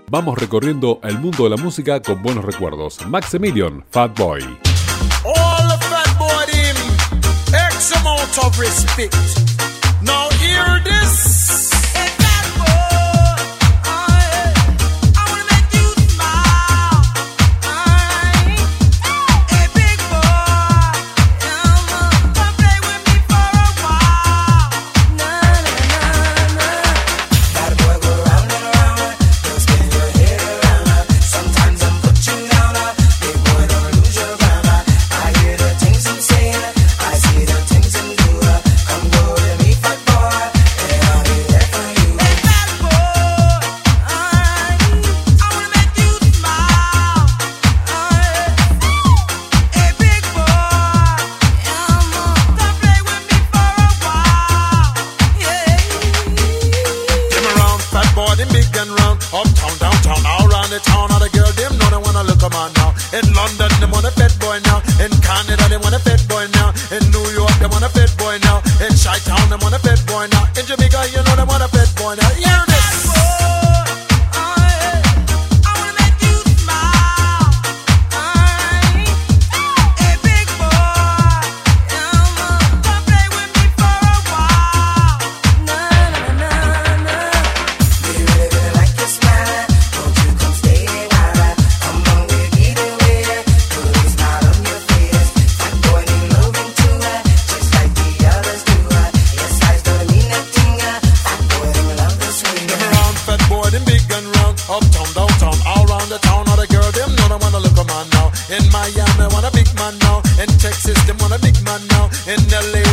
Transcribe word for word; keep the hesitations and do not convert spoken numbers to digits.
Vamos recorriendo el mundo de la música con buenos recuerdos. Maximilian, Fat Boy. All the Fat Boy team, X amount of respect. Now hear this. In Miami, want a big man now. In Texas, them want a big man now. In L A,